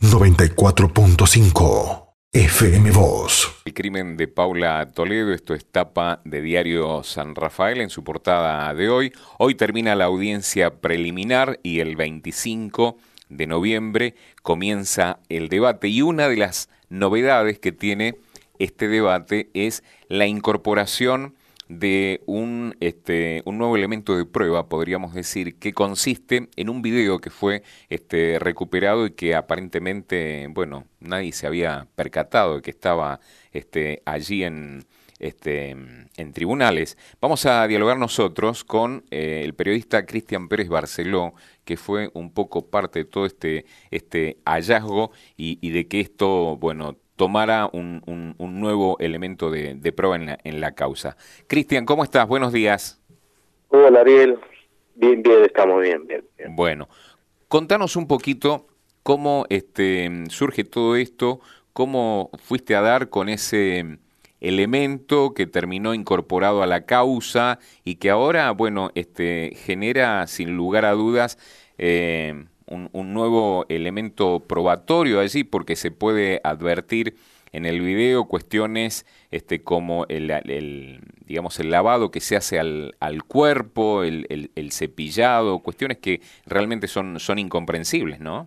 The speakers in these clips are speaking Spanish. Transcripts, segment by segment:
94.5 FM Voz. El crimen de Paula Toledo, esto es tapa de Diario San Rafael en su portada de hoy. Hoy termina la audiencia preliminar y el 25 de noviembre comienza el debate. Y una de las novedades que tiene este debate es la incorporación de un nuevo elemento de prueba, podríamos decir, que consiste en un video que fue recuperado y que aparentemente, bueno, nadie se había percatado de que estaba allí en tribunales. Vamos a dialogar nosotros con el periodista Cristian Pérez Barceló, que fue un poco parte de todo este hallazgo y de que esto, bueno, tomara un nuevo elemento de prueba en la causa. Cristian, ¿cómo estás? Buenos días. Hola, Ariel. Bien, estamos bien. Bueno, contanos un poquito cómo surge todo esto, cómo fuiste a dar con ese elemento que terminó incorporado a la causa y que ahora, bueno, genera sin lugar a dudas un nuevo elemento probatorio allí, porque se puede advertir en el video cuestiones como digamos el lavado que se hace al cuerpo, el cepillado, cuestiones que realmente son incomprensibles, ¿no?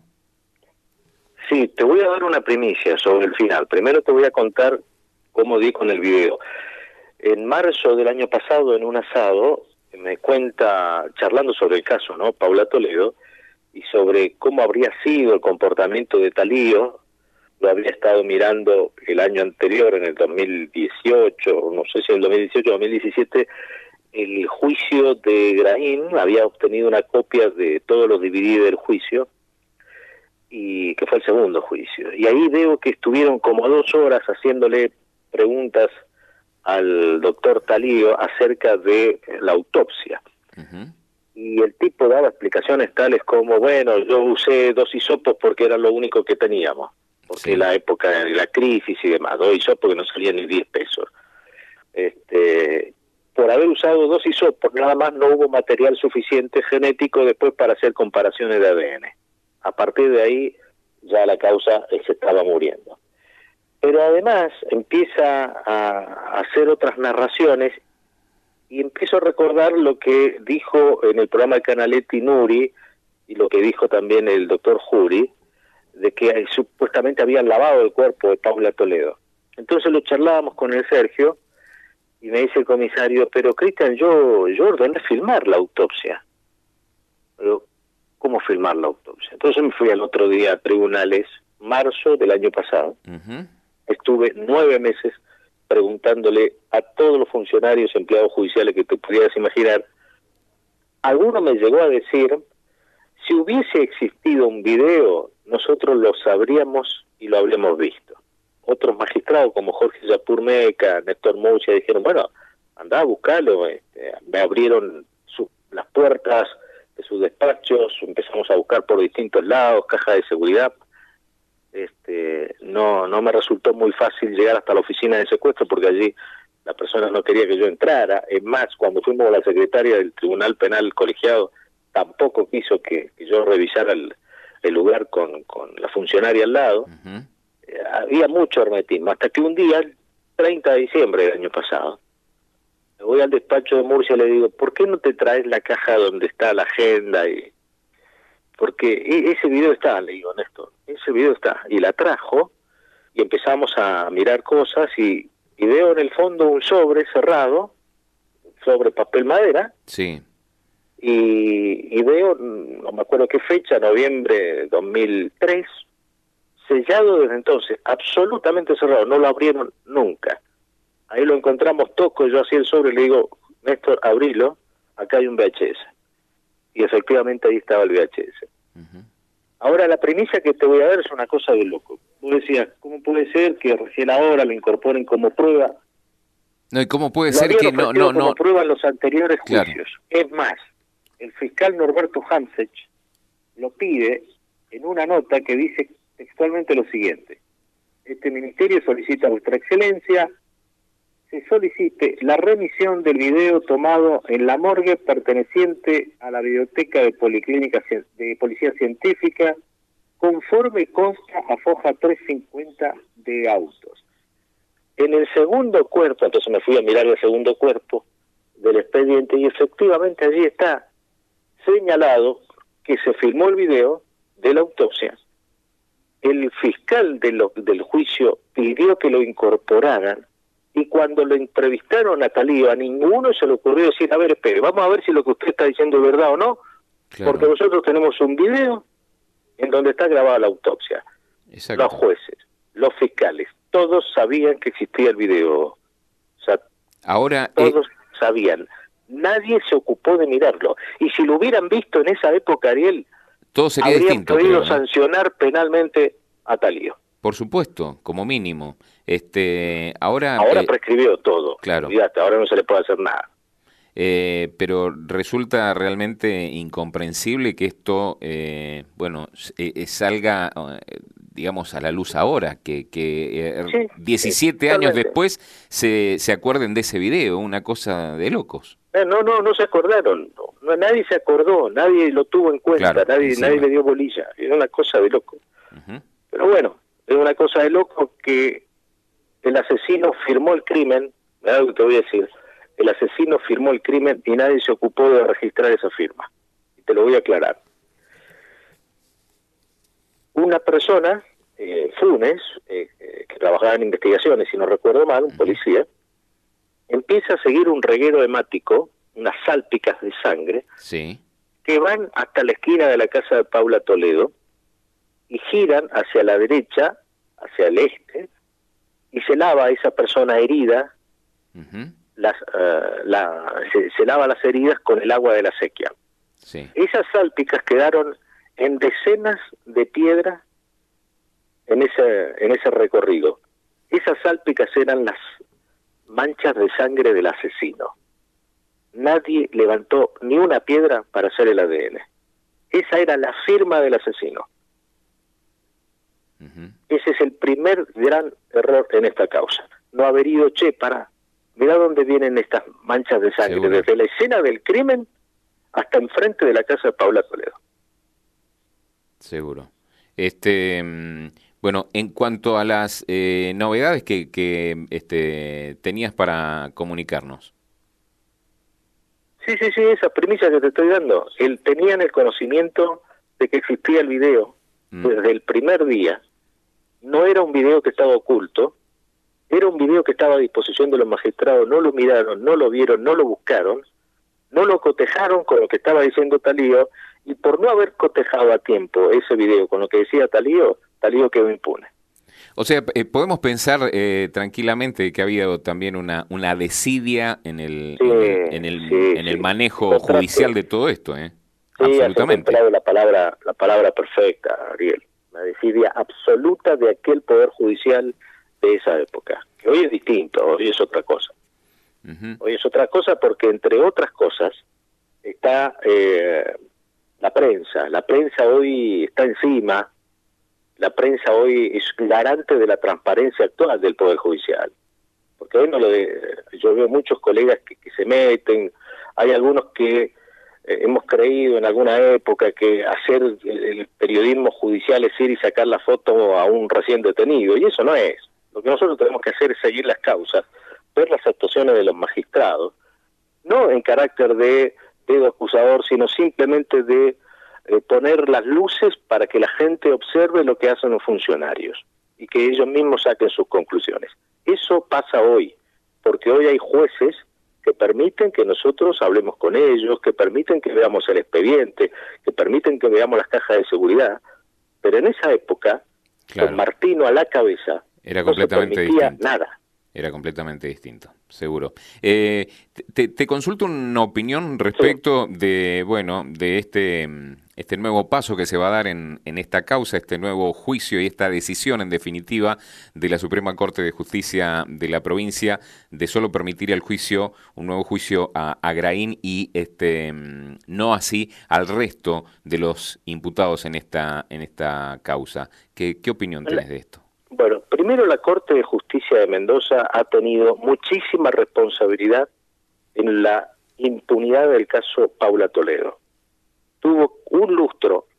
Sí, te voy a dar una primicia sobre el final. Primero te voy a contar cómo di con el video. En marzo del año pasado, en un asado, me cuenta, charlando sobre el caso, ¿no?, Paula Toledo, y sobre cómo habría sido el comportamiento de Talío. Lo habría estado mirando el año anterior, en el 2018, no sé si en el 2018 o 2017, el juicio de Graín. Había obtenido una copia de todos los DVD del juicio, y que fue el segundo juicio. Y ahí veo que estuvieron como 2 horas haciéndole preguntas al doctor Talío acerca de la autopsia. Uh-huh. Y el tipo daba explicaciones tales como, bueno, yo usé 2 hisopos porque era lo único que teníamos, porque sí, la época de la crisis y demás, 2 hisopos que no salían ni 10 pesos. Por haber usado 2 hisopos, nada más no hubo material suficiente genético después para hacer comparaciones de ADN. A partir de ahí ya la causa se estaba muriendo. Pero además empieza a hacer otras narraciones y empiezo a recordar lo que dijo en el programa de Canaletti Nuri y lo que dijo también el doctor Jury, de que supuestamente habían lavado el cuerpo de Paula Toledo. Entonces lo charlábamos con el Sergio y me dice el comisario, pero Cristian, yo ordené filmar la autopsia. Pero, ¿cómo filmar la autopsia? Entonces me fui al otro día a tribunales, marzo del año pasado. Uh-huh. Estuve 9 meses preguntándole a todos los funcionarios, empleados judiciales que te pudieras imaginar. Alguno me llegó a decir, si hubiese existido un video, nosotros lo sabríamos y lo habríamos visto. Otros magistrados como Jorge Yapur Meca, Néstor Moucha, dijeron, bueno, andá a buscarlo. Me abrieron las puertas de sus despachos, empezamos a buscar por distintos lados, caja de seguridad. No me resultó muy fácil llegar hasta la oficina de secuestro porque allí la persona no quería que yo entrara. Es más, cuando fuimos a la secretaria del Tribunal Penal Colegiado, tampoco quiso que yo revisara el lugar con la funcionaria al lado. Uh-huh. Había mucho hermetismo, hasta que un día, el 30 de diciembre del año pasado, me voy al despacho de Murcia y le digo, ¿por qué no te traes la caja donde está la agenda? Porque ese video está, le digo, Néstor, ese video está. Y la trajo, y empezamos a mirar cosas, y veo en el fondo un sobre cerrado, sobre papel madera. Sí. Y veo, no me acuerdo qué fecha, noviembre de 2003, sellado desde entonces, absolutamente cerrado, no lo abrieron nunca. Ahí lo encontramos, toco yo así el sobre y le digo, Néstor, abrilo, acá hay un VHS. Y efectivamente ahí estaba el VHS. Uh-huh. Ahora, la premisa que te voy a dar es una cosa de loco. Tú decías, ¿cómo puede ser que recién ahora lo incorporen como prueba? No, ¿y cómo puede ser que no como prueba en los anteriores claro. juicios? Es más, el fiscal Norberto Hamsech lo pide en una nota que dice textualmente lo siguiente: este ministerio solicita a vuestra excelencia se solicite la remisión del video tomado en la morgue perteneciente a la biblioteca de Policlínica de Policía Científica conforme consta a foja 350 de autos. En el segundo cuerpo, entonces me fui a mirar el segundo cuerpo del expediente y efectivamente allí está señalado que se filmó el video de la autopsia. El fiscal del juicio pidió que lo incorporaran y cuando lo entrevistaron a Talío, a ninguno se le ocurrió decir, a ver, espere, vamos a ver si lo que usted está diciendo es verdad o no, claro, porque nosotros tenemos un video en donde está grabada la autopsia. Exacto. Los jueces, los fiscales, todos sabían que existía el video. O sea, ahora todos sabían. Nadie se ocupó de mirarlo. Y si lo hubieran visto en esa época, Ariel, todo sería habrían distinto, podido creo, ¿no? sancionar penalmente a Talío. Por supuesto, como mínimo. Ahora prescribió todo. Claro. Fíjate, ahora no se le puede hacer nada. Pero resulta realmente incomprensible que esto, salga, digamos, a la luz ahora, que sí, 17 años después se acuerden de ese video, una cosa de locos. No se acordaron, no, nadie se acordó, nadie lo tuvo en cuenta, claro, nadie le dio bolilla, era una cosa de loco. Uh-huh. Pero bueno, es una cosa de loco que el asesino firmó el crimen, algo que te voy a decir, el asesino firmó el crimen y nadie se ocupó de registrar esa firma. Y te lo voy a aclarar. Una persona, Funes, que trabajaba en investigaciones, si no recuerdo mal, un policía, empieza a seguir un reguero hemático, unas sálpicas de sangre, sí, que van hasta la esquina de la casa de Paula Toledo y giran hacia la derecha, hacia el este, y se lava a esa persona herida, uh-huh, se lava las heridas con el agua de la sequía. Sí. Esas sálpicas quedaron en decenas de piedras en ese recorrido. Esas sálpicas eran las manchas de sangre del asesino. Nadie levantó ni una piedra para hacer el ADN. Esa era la firma del asesino. Uh-huh. Ese es el primer gran error en esta causa. No haber ido, mirá dónde vienen estas manchas de sangre, seguro, desde la escena del crimen hasta enfrente de la casa de Paula Toledo. Seguro. Bueno, en cuanto a las novedades que tenías para comunicarnos. Sí, esas primicias que te estoy dando. Tenían el conocimiento de que existía el video desde el primer día. No era un video que estaba oculto, era un video que estaba a disposición de los magistrados, no lo miraron, no lo vieron, no lo buscaron, no lo cotejaron con lo que estaba diciendo Talío, y por no haber cotejado a tiempo ese video con lo que decía Talío quedó impune. O sea, podemos pensar tranquilamente que ha habido también una desidia en el manejo judicial de todo esto, ¿eh? Sí, absolutamente. La palabra perfecta, Ariel. La desidia absoluta de aquel poder judicial de esa época. Que hoy es distinto, hoy es otra cosa. Uh-huh. Hoy es otra cosa porque, entre otras cosas, está la prensa. La prensa hoy está encima. La prensa hoy es garante de la transparencia actual del Poder Judicial. Porque hoy yo veo muchos colegas que se meten, hay algunos que hemos creído en alguna época que hacer el periodismo judicial es ir y sacar la foto a un recién detenido, y eso no es. Lo que nosotros tenemos que hacer es seguir las causas, ver las actuaciones de los magistrados, no en carácter de dedo acusador, sino simplemente de poner las luces para que la gente observe lo que hacen los funcionarios y que ellos mismos saquen sus conclusiones. Eso pasa hoy, porque hoy hay jueces que permiten que nosotros hablemos con ellos, que permiten que veamos el expediente, que permiten que veamos las cajas de seguridad, pero en esa época, claro, con Martino a la cabeza, era completamente distinto. Nada. Era completamente distinto, seguro. Te consulto una opinión respecto de este nuevo paso que se va a dar en esta causa, este nuevo juicio y esta decisión, en definitiva, de la Suprema Corte de Justicia de la provincia de solo permitir un nuevo juicio a Graín y no así al resto de los imputados en esta causa. ¿Qué opinión tenés de esto? Bueno, primero la Corte de Justicia de Mendoza ha tenido muchísima responsabilidad en la impunidad del caso Paula Toledo. Tuvo un lustro,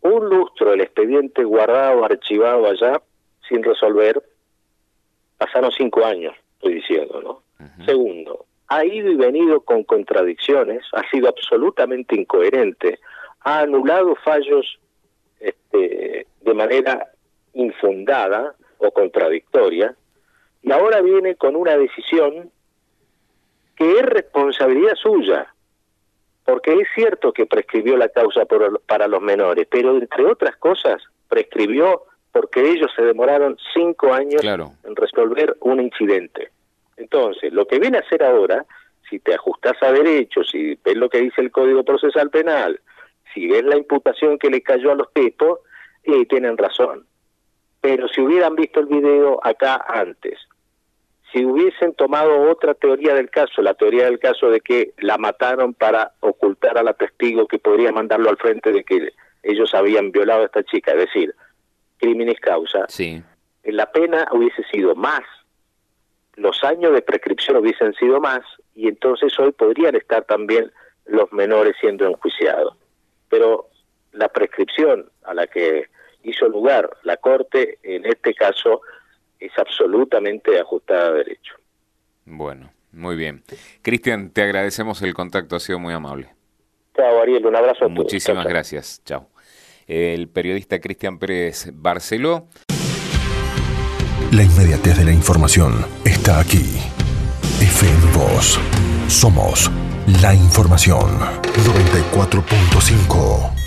un lustro el expediente guardado, archivado allá, sin resolver. Pasaron 5 años, estoy diciendo, ¿no? Segundo, ha ido y venido con contradicciones, ha sido absolutamente incoherente, ha anulado fallos de manera infundada o contradictoria, y ahora viene con una decisión que es responsabilidad suya, porque es cierto que prescribió la causa para los menores, pero entre otras cosas prescribió porque ellos se demoraron 5 años en resolver un incidente. Entonces, lo que viene a hacer ahora, si te ajustás a derechos, si ves lo que dice el Código Procesal Penal, si ves la imputación que le cayó a los tipos, tienen razón. Pero si hubieran visto el video acá antes, si hubiesen tomado otra teoría del caso, la teoría del caso de que la mataron para ocultar a la testigo que podría mandarlo al frente de que ellos habían violado a esta chica, es decir, criminis causa, la pena hubiese sido más, los años de prescripción hubiesen sido más, y entonces hoy podrían estar también los menores siendo enjuiciados. Pero la prescripción a la que hizo lugar la Corte, en este caso, es absolutamente ajustada a derecho. Bueno, muy bien. Cristian, te agradecemos el contacto, ha sido muy amable. Chao, Ariel, un abrazo a todos. Muchísimas gracias, chao. El periodista Cristian Pérez Barceló. La inmediatez de la información está aquí. FM Voz. Somos la información. 94.5.